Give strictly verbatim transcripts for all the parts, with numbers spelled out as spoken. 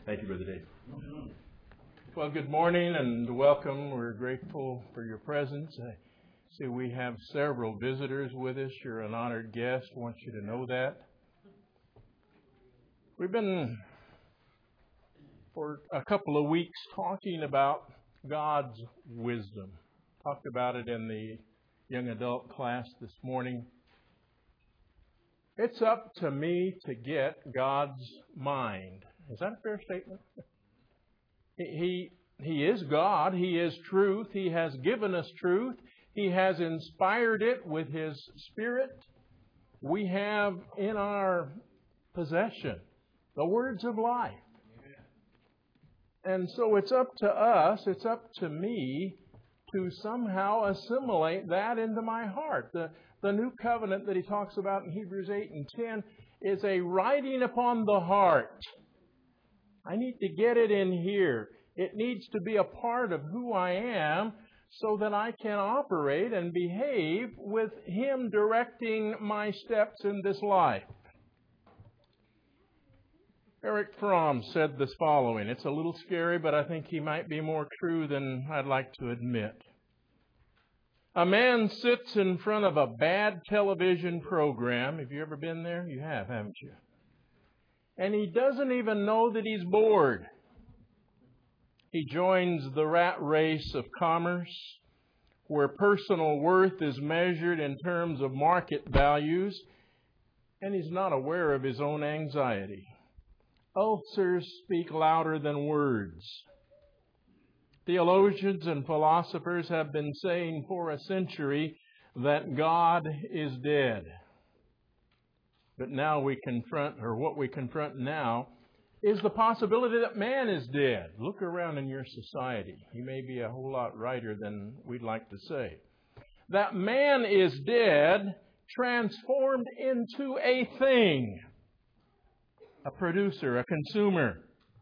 Thank you, Brother Dave. Well, good morning and welcome. We're grateful for your presence. I see we have several visitors with us. You're an honored guest. I want you to know that. We've been, for a couple of weeks, talking about God's wisdom. Talked about it in the young adult class this morning. It's up to me to get God's mind. Is that a fair statement? He, he is God. He is truth. He has given us truth. He has inspired it with His Spirit. We have in our possession the words of life. And so it's up to us, it's up to me to somehow assimilate that into my heart. The, the new covenant that he talks about in Hebrews eight and ten is a writing upon the heart. I need to get it in here. It needs to be a part of who I am so that I can operate and behave with Him directing my steps in this life. Eric Fromm said this following. It's a little scary, but I think he might be more true than I'd like to admit. A man sits in front of a bad television program. Have you ever been there? You have, haven't you? And he doesn't even know that he's bored. He joins the rat race of commerce, where personal worth is measured in terms of market values, and he's not aware of his own anxiety. Ulcers speak louder than words. Theologians and philosophers have been saying for a century that God is dead. But now we confront, or what we confront now, is the possibility that man is dead. Look around in your society. You may be a whole lot righter than we'd like to say. That man is dead, transformed into a thing. A producer, a consumer,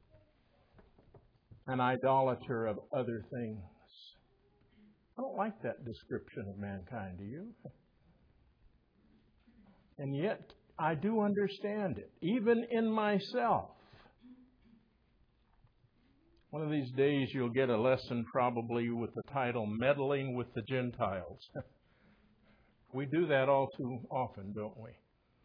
an idolater of other things. I don't like that description of mankind, do you? And yet, I do understand it, even in myself. One of these days you'll get a lesson probably with the title, Meddling with the Gentiles. We do that all too often, don't we?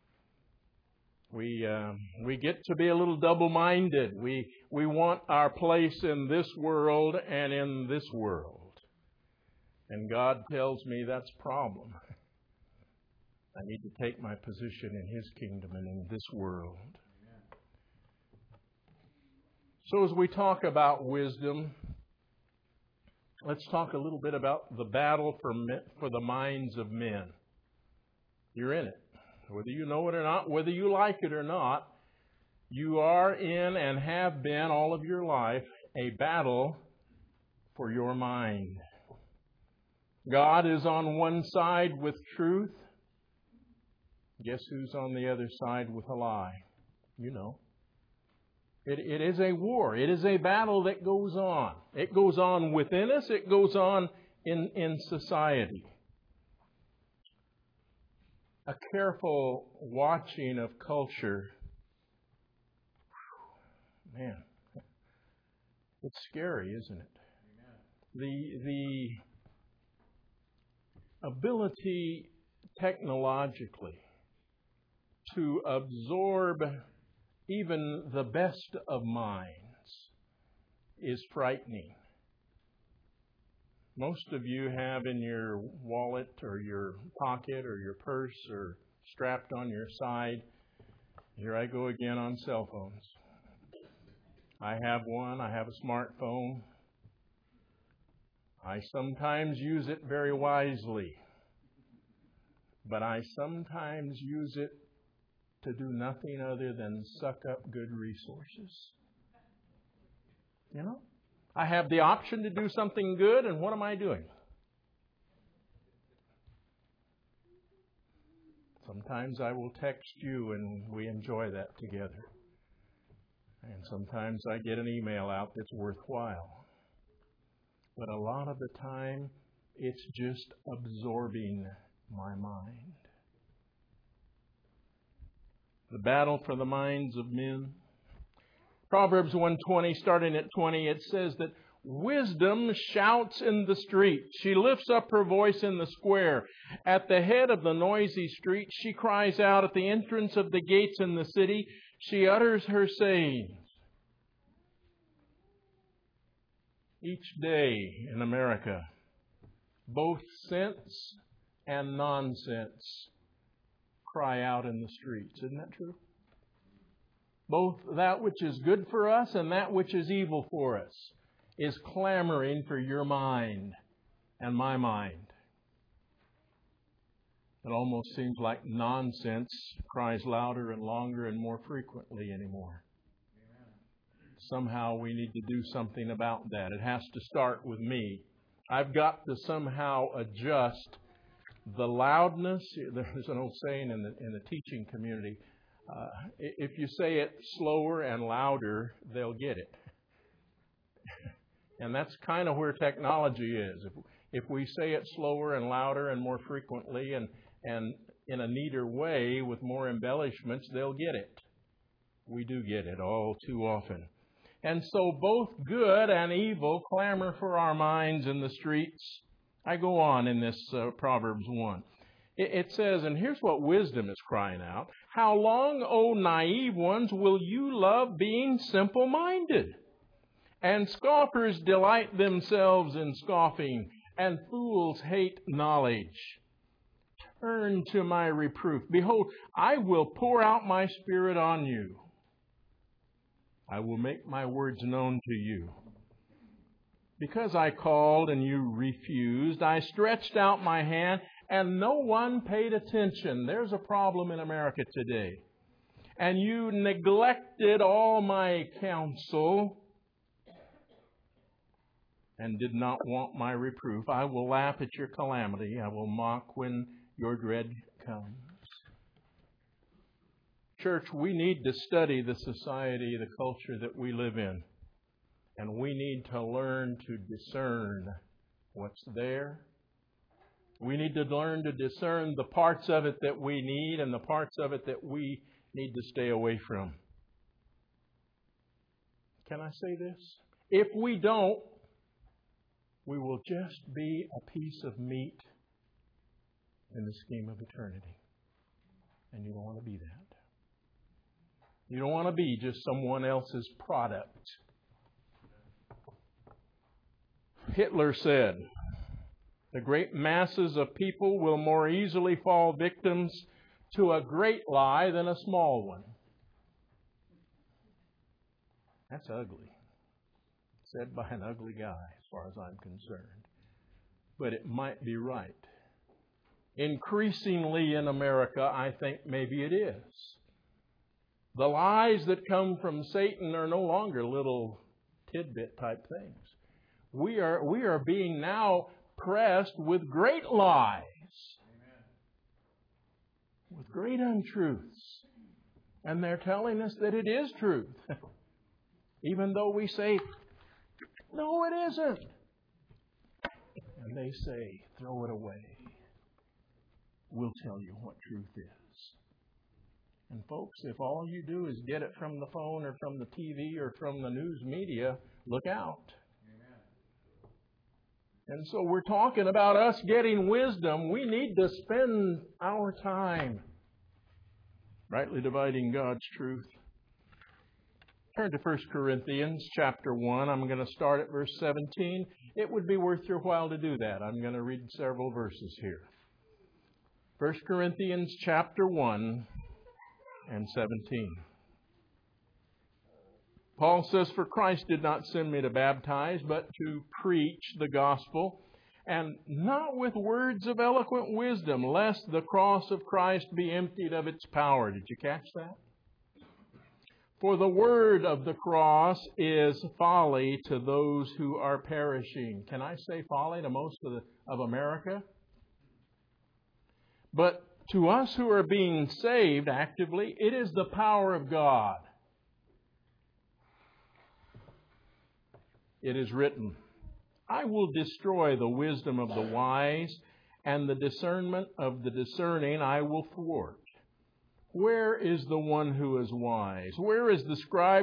We uh, we get to be a little double-minded. We we want our place in this world and in this world. And God tells me that's a problem. I need to take my position in His kingdom and in this world. So as we talk about wisdom, let's talk a little bit about the battle for for the minds of men. You're in it. Whether you know it or not, whether you like it or not, you are in and have been all of your life a battle for your mind. God is on one side with truth. Guess who's on the other side with a lie? You know. It, it is a war. It is a battle that goes on. It goes on within us. It goes on in, in society. A careful watching of culture, man, it's scary, isn't it? The the ability technologically to absorb even the best of minds is frightening. Most of you have in your wallet or your pocket or your purse or strapped on your side. Here I go again on cell phones. I have one. I have a smartphone. I sometimes use it very wisely. But I sometimes use it to do nothing other than suck up good resources. You know? I have the option to do something good, and what am I doing? Sometimes I will text you, and we enjoy that together. And sometimes I get an email out that's worthwhile. But a lot of the time, it's just absorbing my mind. The battle for the minds of men. Proverbs one twenty, starting at twenty, it says that wisdom shouts in the street. She lifts up her voice in the square. At the head of the noisy street, she cries out. At the entrance of the gates in the city, she utters her sayings. Each day in America, both sense and nonsense cry out in the streets. Isn't that true? Both that which is good for us and that which is evil for us is clamoring for your mind and my mind. It almost seems like nonsense cries louder and longer and more frequently anymore. Somehow we need to do something about that. It has to start with me. I've got to somehow adjust the loudness. There's an old saying in the in the teaching community. Uh, if you say it slower and louder, they'll get it. And that's kind of where technology is. If, if we say it slower and louder and more frequently and, and in a neater way with more embellishments, they'll get it. We do get it all too often. And so both good and evil clamor for our minds in the streets. I go on in this uh, Proverbs one. It says, and here's what wisdom is crying out. How long, O naive ones, will you love being simple-minded? And scoffers delight themselves in scoffing, and fools hate knowledge. Turn to my reproof. Behold, I will pour out my spirit on you. I will make my words known to you. Because I called and you refused, I stretched out my hand, and no one paid attention. There's a problem in America today. And you neglected all my counsel and did not want my reproof. I will laugh at your calamity. I will mock when your dread comes. Church, we need to study the society, the culture that we live in. And we need to learn to discern what's there. We need to learn to discern the parts of it that we need and the parts of it that we need to stay away from. Can I say this? If we don't, we will just be a piece of meat in the scheme of eternity. And you don't want to be that. You don't want to be just someone else's product. Hitler said, the great masses of people will more easily fall victims to a great lie than a small one. That's ugly. Said by an ugly guy, as far as I'm concerned. But it might be right. Increasingly in America, I think maybe it is. The lies that come from Satan are no longer little tidbit type things. We are we are being now pressed with great lies, Amen. With great untruths. And they're telling us that it is truth. Even though we say, no, it isn't. And they say, throw it away. We'll tell you what truth is. And folks, if all you do is get it from the phone or from the T V or from the news media, look out. And so we're talking about us getting wisdom. We need to spend our time rightly dividing God's truth. Turn to First Corinthians chapter one. I'm going to start at verse seventeen. It would be worth your while to do that. I'm going to read several verses here. First Corinthians chapter one and seventeen. Paul says, for Christ did not send me to baptize, but to preach the gospel, and not with words of eloquent wisdom, lest the cross of Christ be emptied of its power. Did you catch that? For the word of the cross is folly to those who are perishing. Can I say folly to most of, the, of America? But to us who are being saved actively, it is the power of God. It is written, I will destroy the wisdom of the wise, and the discernment of the discerning I will thwart. Where is the one who is wise? Where is the scribe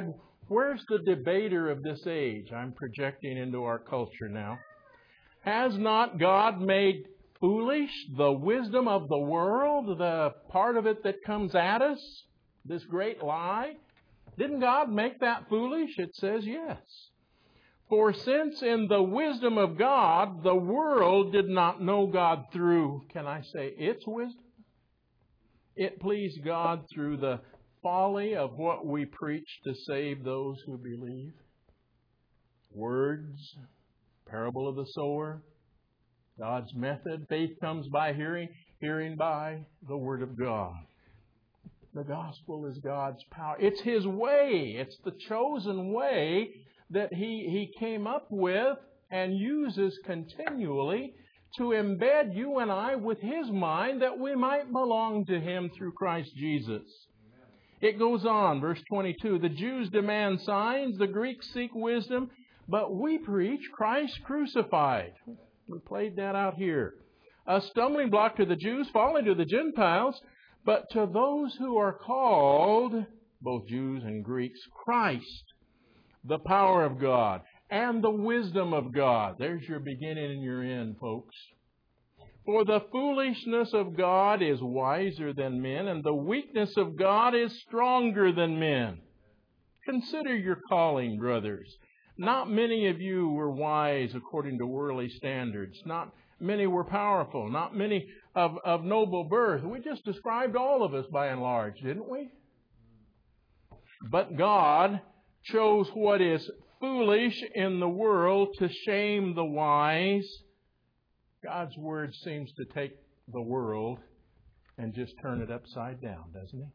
Where's the debater of this age? I'm projecting into our culture now. Has not God made foolish the wisdom of the world, the part of it that comes at us, this great lie? Didn't God make that foolish? It says yes. For since in the wisdom of God, the world did not know God through, can I say, its wisdom? It pleased God through the folly of what we preach to save those who believe. Words, parable of the sower, God's method. Faith comes by hearing, hearing by the Word of God. The gospel is God's power. It's His way. It's the chosen way that He, he came up with and uses continually to embed you and I with His mind that we might belong to Him through Christ Jesus. It goes on, verse twenty-two, the Jews demand signs, the Greeks seek wisdom, but we preach Christ crucified. We played that out here. A stumbling block to the Jews, folly to the Gentiles, but to those who are called, both Jews and Greeks, Christ, the power of God and the wisdom of God. There's your beginning and your end, folks. For the foolishness of God is wiser than men, and the weakness of God is stronger than men. Consider your calling, brothers. Not many of you were wise according to worldly standards. Not many were powerful. Not many of, of noble birth. We just described all of us by and large, didn't we? But God chose what is foolish in the world to shame the wise. God's Word seems to take the world and just turn it upside down, doesn't He?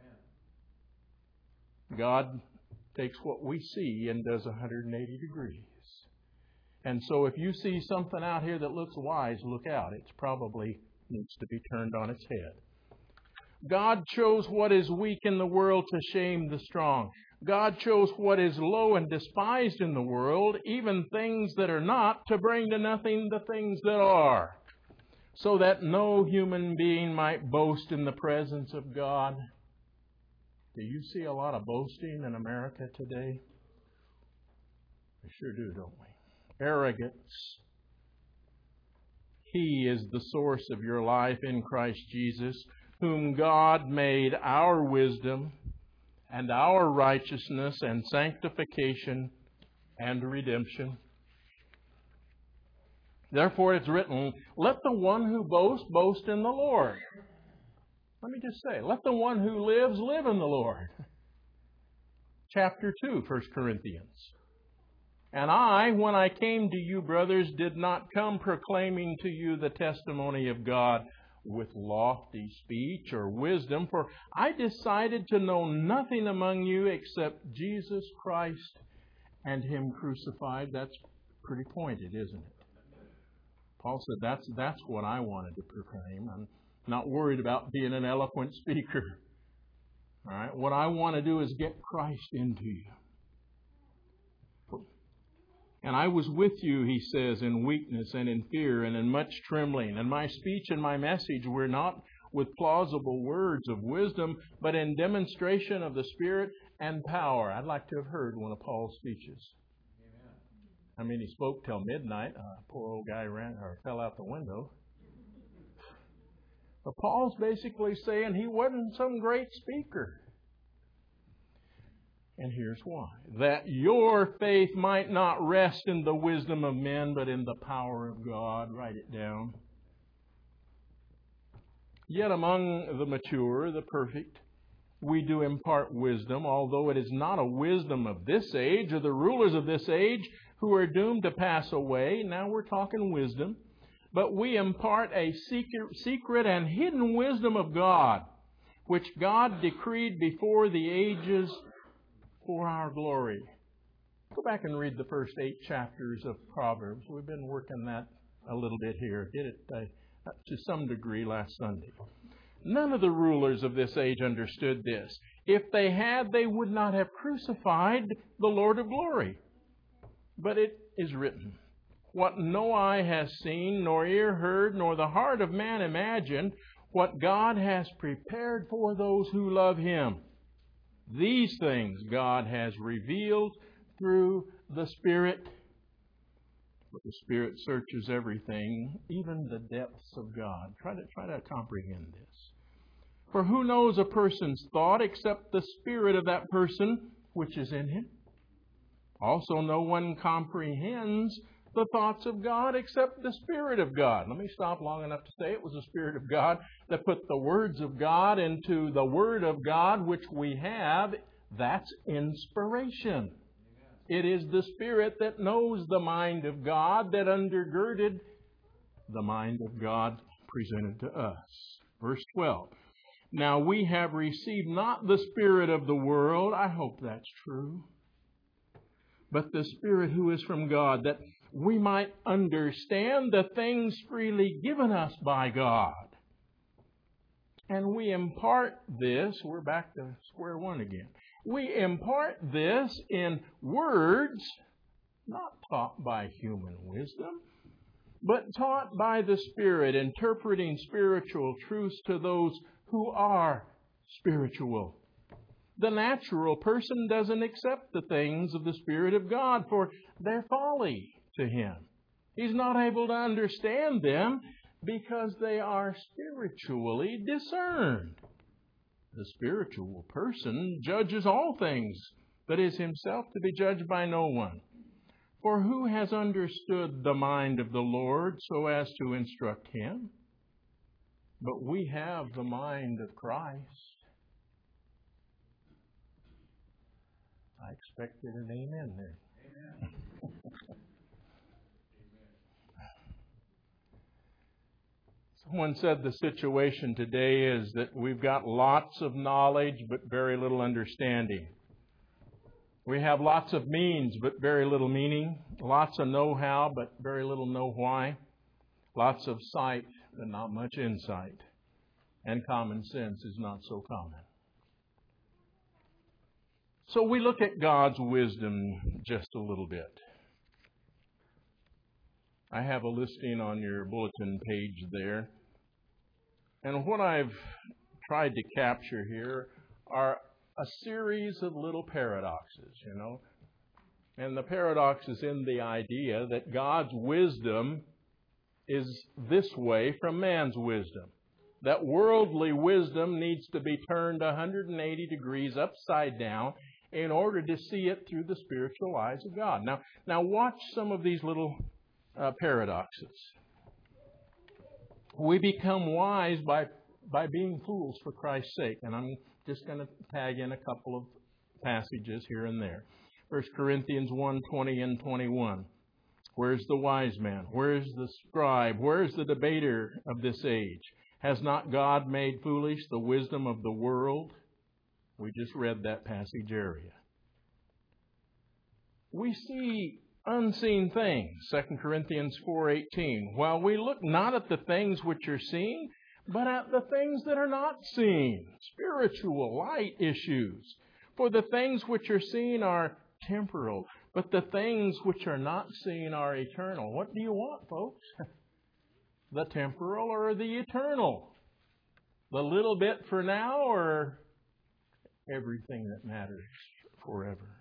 Amen. God takes what we see and does one hundred eighty degrees. And so if you see something out here that looks wise, look out. It probably needs to be turned on its head. God chose what is weak in the world to shame the strong. God chose what is low and despised in the world, even things that are not, to bring to nothing the things that are, so that no human being might boast in the presence of God. Do you see a lot of boasting in America today? We sure do, don't we? Arrogance. He is the source of your life in Christ Jesus, whom God made our wisdom and our righteousness and sanctification and redemption. Therefore it's written, let the one who boasts, boast in the Lord. Let me just say, let the one who lives, live in the Lord. Chapter two, First Corinthians. And I, when I came to you, brothers, did not come proclaiming to you the testimony of God with lofty speech or wisdom, for I decided to know nothing among you except Jesus Christ and Him crucified. That's pretty pointed, isn't it? Paul said, that's, that's what I wanted to proclaim. I'm not worried about being an eloquent speaker. All right? What I want to do is get Christ into you. And I was with you, he says, in weakness and in fear and in much trembling. And my speech and my message were not with plausible words of wisdom, but in demonstration of the Spirit and power. I'd like to have heard one of Paul's speeches. Amen. I mean, he spoke till midnight. Uh, poor old guy ran or fell out the window. But Paul's basically saying he wasn't some great speaker. And here's why. That your faith might not rest in the wisdom of men, but in the power of God. Write it down. Yet among the mature, the perfect, we do impart wisdom, although it is not a wisdom of this age or the rulers of this age who are doomed to pass away. Now we're talking wisdom. But we impart a secret, secret and hidden wisdom of God, which God decreed before the ages for our glory. Go back and read the first eight chapters of Proverbs. We've been working that a little bit here. Did it uh, to some degree last Sunday. None of the rulers of this age understood this. If they had, they would not have crucified the Lord of glory. But it is written, what no eye has seen, nor ear heard, nor the heart of man imagined, what God has prepared for those who love Him. These things God has revealed through the Spirit. But the Spirit searches everything, even the depths of God. Try to, try to comprehend this. For who knows a person's thought except the spirit of that person which is in him? Also no one comprehends the thoughts of God except the Spirit of God. Let me stop long enough to say it was the Spirit of God that put the words of God into the Word of God, which we have. That's inspiration. It is the Spirit that knows the mind of God that undergirded the mind of God presented to us. Verse twelve. Now we have received not the spirit of the world. I hope that's true. But the Spirit who is from God, that we might understand the things freely given us by God. And we impart this, we're back to square one again. We impart this in words, not taught by human wisdom, but taught by the Spirit, interpreting spiritual truths to those who are spiritual. The natural person doesn't accept the things of the Spirit of God, for they're folly to him. He's not able to understand them because they are spiritually discerned. The spiritual person judges all things, but is himself to be judged by no one. For who has understood the mind of the Lord so as to instruct him? But we have the mind of Christ. I expected an amen there. Amen. Someone said the situation today is that we've got lots of knowledge but very little understanding. We have lots of means but very little meaning. Lots of know-how but very little know-why. Lots of sight but not much insight. And common sense is not so common. So we look at God's wisdom just a little bit. I have a listing on your bulletin page there. And what I've tried to capture here are a series of little paradoxes, you know. And the paradox is in the idea that God's wisdom is this way from man's wisdom. That worldly wisdom needs to be turned one hundred eighty degrees upside down in order to see it through the spiritual eyes of God. Now, now watch some of these little uh, paradoxes. We become wise by, by being fools for Christ's sake. And I'm just going to tag in a couple of passages here and there. First Corinthians one, twenty and twenty-one. Where's the wise man? Where's the scribe? Where's the debater of this age? Has not God made foolish the wisdom of the world? We just read that passage area. We see unseen things. Second Corinthians four eighteen. While we look not at the things which are seen, but at the things that are not seen. Spiritual, light issues. For the things which are seen are temporal, but the things which are not seen are eternal. What do you want, folks? The temporal or the eternal? The little bit for now or everything that matters forever?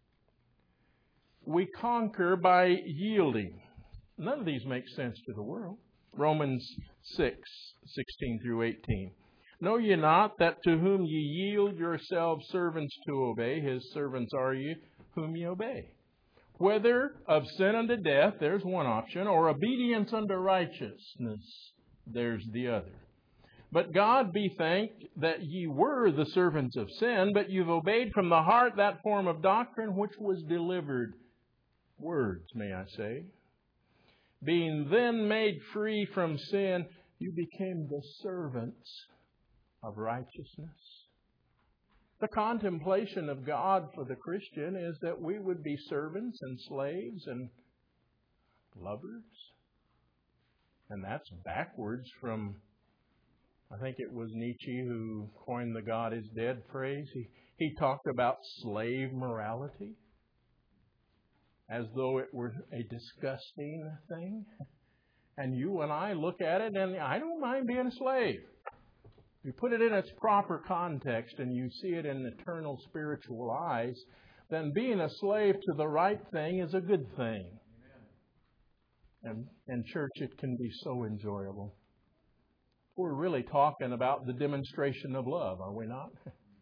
We conquer by yielding. None of these make sense to the world. Romans six, sixteen through eighteen. Know ye not that to whom ye yield yourselves servants to obey, his servants are ye whom ye obey? Whether of sin unto death, there's one option, or obedience unto righteousness, there's the other. But God be thanked that ye were the servants of sin, but you've obeyed from the heart that form of doctrine which was delivered. Words, may I say. Being then made free from sin, you became the servants of righteousness. The contemplation of God for the Christian is that we would be servants and slaves and lovers. And that's backwards from, I think it was Nietzsche who coined the God is dead phrase. He, he talked about slave morality as though it were a disgusting thing. And you and I look at it and I don't mind being a slave. If you put it in its proper context and you see it in eternal spiritual eyes, then being a slave to the right thing is a good thing. And in church, it can be so enjoyable. We're really talking about the demonstration of love, are we not?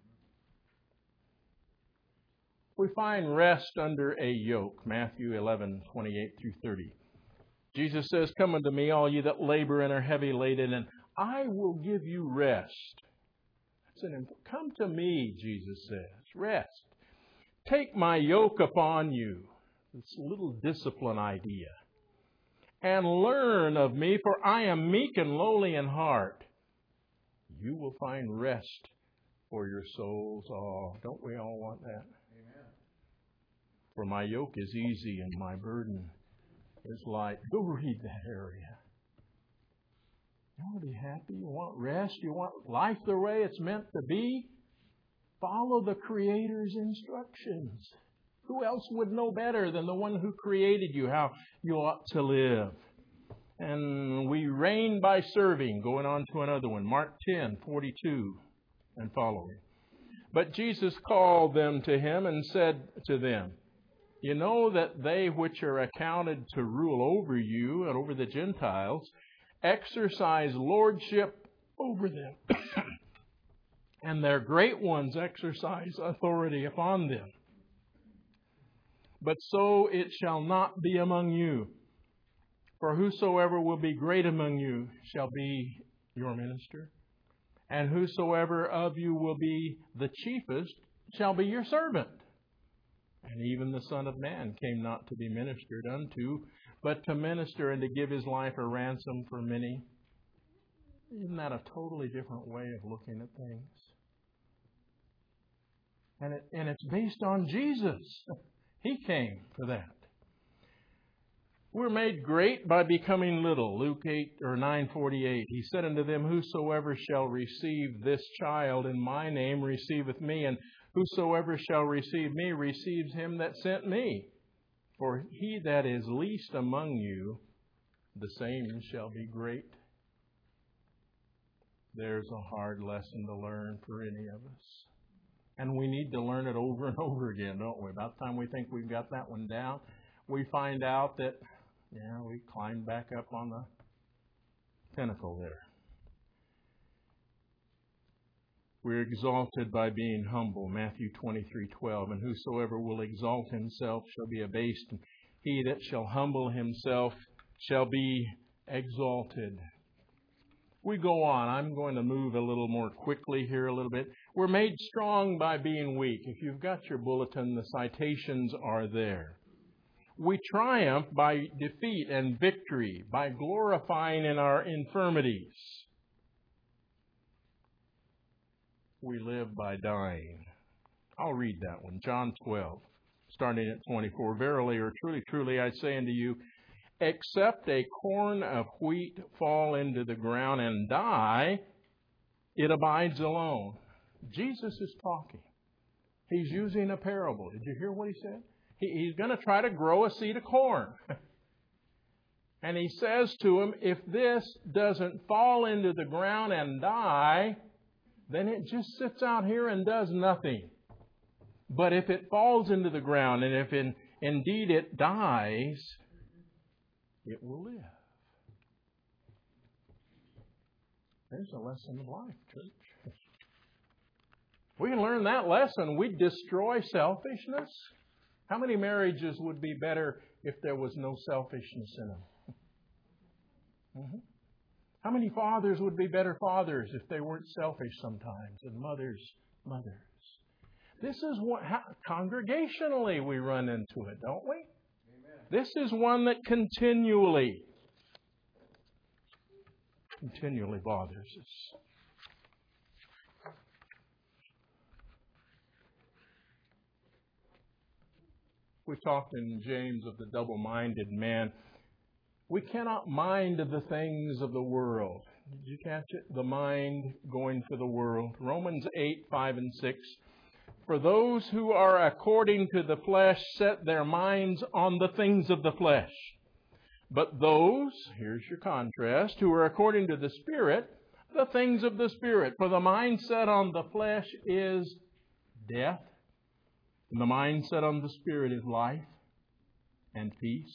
We find rest under a yoke, Matthew eleven, twenty-eight through thirty. Jesus says, "Come unto me, all ye that labor and are heavy laden, and I will give you rest." That's an imp- Come to me, Jesus says. Rest. Take my yoke upon you. This little discipline idea. And learn of me, for I am meek and lowly in heart. You will find rest for your souls. Oh, don't we all want that? Amen. For my yoke is easy and my burden is light. Go read that area. You want to be happy? You want rest? You want life the way it's meant to be? Follow the Creator's instructions. Who else would know better than the one who created you how you ought to live? And we reign by serving. Going on to another one. Mark ten, forty-two and following. But Jesus called them to him and said to them, "You know that they which are accounted to rule over you and over the Gentiles exercise lordship over them. And their great ones exercise authority upon them. But so it shall not be among you. For whosoever will be great among you shall be your minister. And whosoever of you will be the chiefest shall be your servant. And even the Son of Man came not to be ministered unto, but to minister and to give his life a ransom for many." Isn't that a totally different way of looking at things? And it, and it's based on Jesus. He came for that. We're made great by becoming little. Luke eight or nine forty-eight. He said unto them, "Whosoever shall receive this child in my name receiveth me, and whosoever shall receive me receives him that sent me. For he that is least among you, the same shall be great." There's a hard lesson to learn for any of us. And we need to learn it over and over again, don't we? About the time we think we've got that one down, we find out that, yeah, we climbed back up on the pinnacle there. We're exalted by being humble, Matthew twenty-three twelve. "And whosoever will exalt himself shall be abased, and he that shall humble himself shall be exalted." We go on. I'm going to move a little more quickly here a little bit. We're made strong by being weak. If you've got your bulletin, the citations are there. We triumph by defeat and victory, by glorifying in our infirmities. We live by dying. I'll read that one. John twelve, starting at twenty-four. "Verily or truly, truly, I say unto you, except a corn of wheat fall into the ground and die, it abides alone." Jesus is talking. He's using a parable. Did you hear what he said? He, he's going to try to grow a seed of corn. And he says to him, if this doesn't fall into the ground and die, then it just sits out here and does nothing. But if it falls into the ground, and if in, indeed it dies, it will live. There's a lesson of life, church. We can learn that lesson. We destroy selfishness. How many marriages would be better if there was no selfishness in them? Mm-hmm. How many fathers would be better fathers if they weren't selfish sometimes? And mothers, mothers. This is what how, congregationally we run into it, don't we? Amen. This is one that continually, continually bothers us. We talked in James of the double-minded man. We cannot mind the things of the world. Did you catch it? The mind going for the world. Romans eight, five, and six. For those who are according to the flesh set their minds on the things of the flesh. But those, here's your contrast, who are according to the Spirit, the things of the Spirit. For the mind set on the flesh is death, and the mind set on the Spirit is life and peace.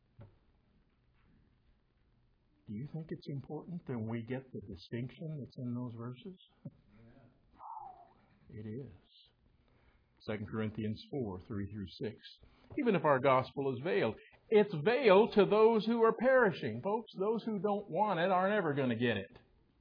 Do you think it's important that we get the distinction that's in those verses? It is. Second Corinthians four, three through six. Even if our gospel is veiled, it's veiled to those who are perishing. Folks, those who don't want it are never going to get it.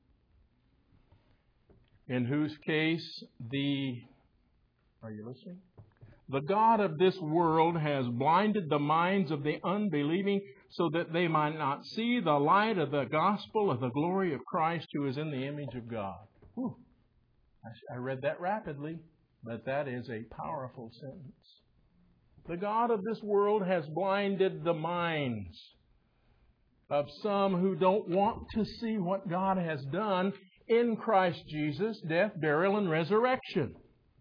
In whose case the, are you listening? The God of this world has blinded the minds of the unbelieving so that they might not see the light of the gospel of the glory of Christ who is in the image of God. Whew. I read that rapidly, but that is a powerful sentence. The God of this world has blinded the minds of some who don't want to see what God has done in Christ Jesus, death, burial, and resurrection.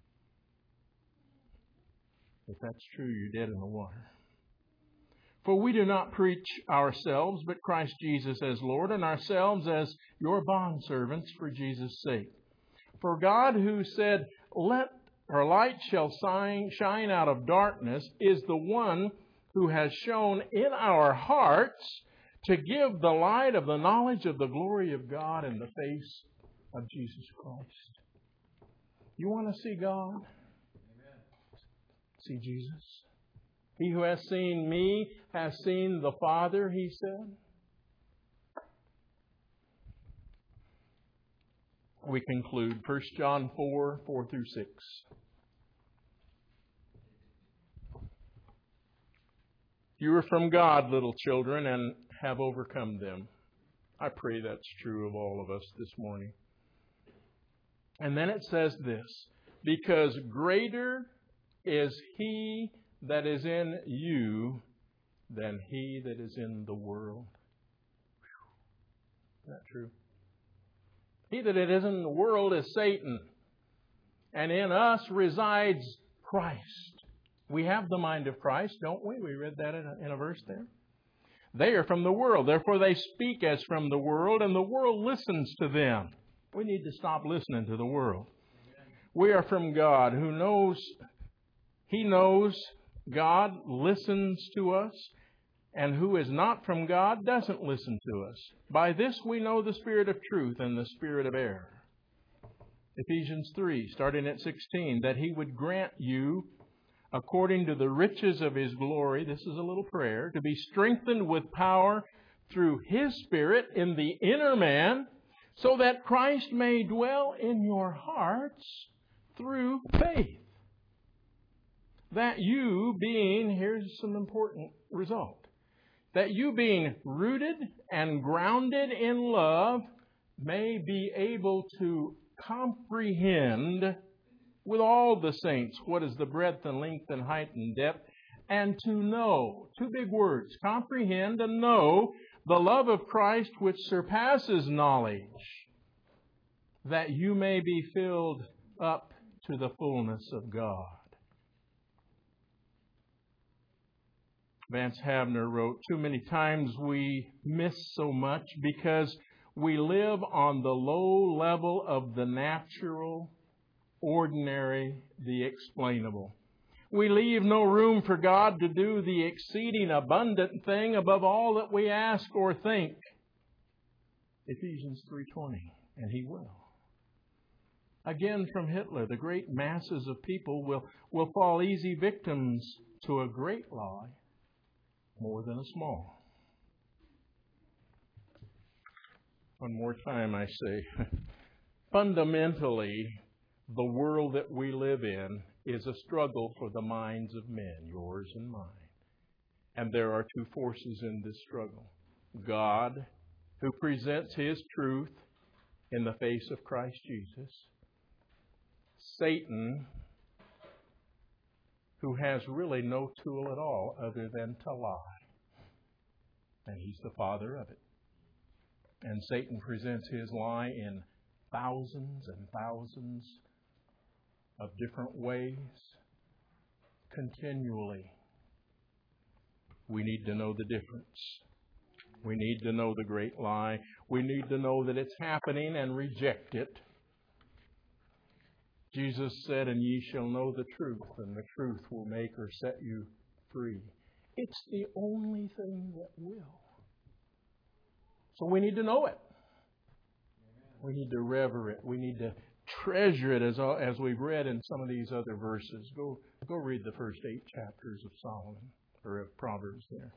If that's true, you're dead in the water. For we do not preach ourselves, but Christ Jesus as Lord, and ourselves as your bondservants for Jesus' sake. For God, who said, "Let our light shall shine, shine out of darkness," is the one who has shone in our hearts to give the light of the knowledge of the glory of God in the face of Jesus Christ. You want to see God? Amen. See Jesus? He who has seen me has seen the Father, he said. We conclude First John four, four through six. You are from God, little children, and have overcome them. I pray that's true of all of us this morning. And then it says this, because greater is He that is in you than he that is in the world. Isn't that true? He that is in the world is Satan, and in us resides Christ. We have the mind of Christ, don't we? We read that in a, in a verse there. They are from the world, therefore they speak as from the world, and the world listens to them. We need to stop listening to the world. We are from God, who knows, He knows God listens to us, and who is not from God doesn't listen to us. By this we know the spirit of truth and the spirit of error. Ephesians three, starting at sixteen, that He would grant you, according to the riches of His glory, this is a little prayer, to be strengthened with power through His Spirit in the inner man, so that Christ may dwell in your hearts through faith. That you being, here's some important result, that you being rooted and grounded in love may be able to comprehend with all the saints what is the breadth and length and height and depth, and to know, two big words, comprehend and know the love of Christ which surpasses knowledge, that you may be filled up to the fullness of God. Vance Havner wrote, too many times we miss so much because we live on the low level of the natural, ordinary, the explainable. We leave no room for God to do the exceeding abundant thing above all that we ask or think. Ephesians three twenty, and He will. Again from Hitler, the great masses of people will, will fall easy victims to a great lie more than a small. One more time I say, fundamentally, the world that we live in is a struggle for the minds of men, yours and mine. And there are two forces in this struggle. God, who presents His truth in the face of Christ Jesus. Satan, who has really no tool at all other than to lie. And he's the father of it. And Satan presents his lie in thousands and thousands of different ways, continually. We need to know the difference. We need to know the great lie. We need to know that it's happening and reject it. Jesus said, and ye shall know the truth, and the truth will make or set you free. It's the only thing that will. So we need to know it. We need to rever it. We need to treasure it as as we've read in some of these other verses. Go go read the first eight chapters of Solomon or of Proverbs there.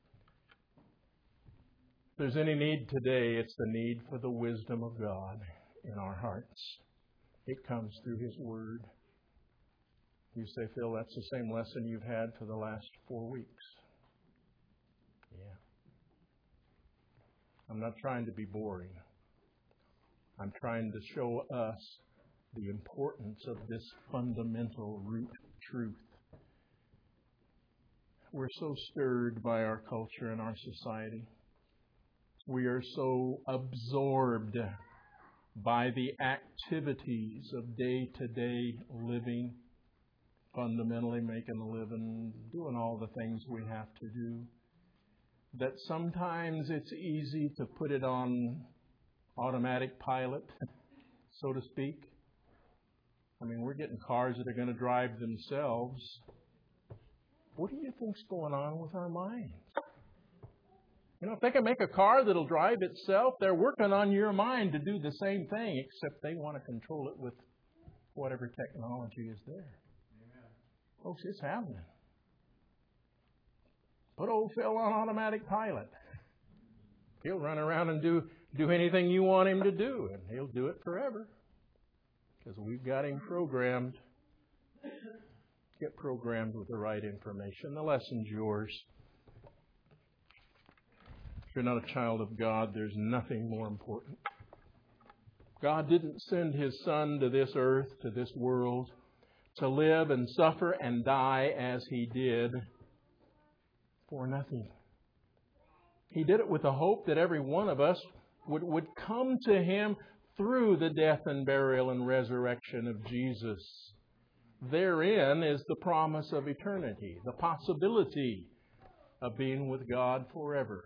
If there's any need today, it's the need for the wisdom of God in our hearts. It comes through His Word. You say, Phil, that's the same lesson you've had for the last four weeks. Yeah. I'm not trying to be boring. I'm trying to show us the importance of this fundamental root truth. We're so stirred by our culture and our society. We are so absorbed by the activities of day-to-day living, fundamentally making a living, doing all the things we have to do, that sometimes it's easy to put it on automatic pilot, so to speak. I mean, we're getting cars that are going to drive themselves. What do you think's going on with our minds? You know, if they can make a car that'll drive itself, they're working on your mind to do the same thing, except they want to control it with whatever technology is there. Amen. Folks, it's happening. Put old Phil on automatic pilot. He'll run around and do Do anything you want him to do, and he'll do it forever. Because we've got him programmed. Get programmed with the right information. The lesson's yours. If you're not a child of God, there's nothing more important. God didn't send His Son to this earth, to this world, to live and suffer and die as He did for nothing. He did it with the hope that every one of us Would, would come to Him through the death and burial and resurrection of Jesus. Therein is the promise of eternity, the possibility of being with God forever.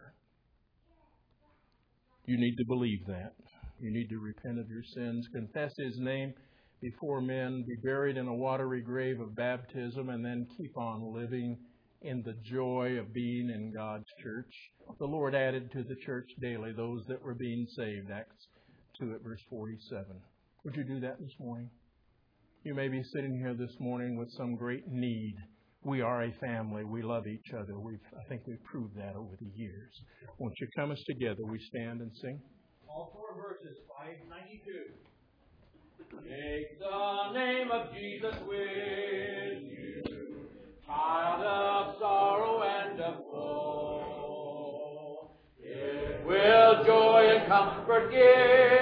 You need to believe that. You need to repent of your sins, confess His name before men, be buried in a watery grave of baptism, and then keep on living in the joy of being in God's church. The Lord added to the church daily those that were being saved. Acts two at verse forty-seven. Would you do that this morning? You may be sitting here this morning with some great need. We are a family. We love each other. We've, I think we've proved that over the years. Won't you come us together? We stand and sing. All four verses, five ninety-two. Take the name of Jesus with you, child of sorrow and of woe. It will joy and comfort give.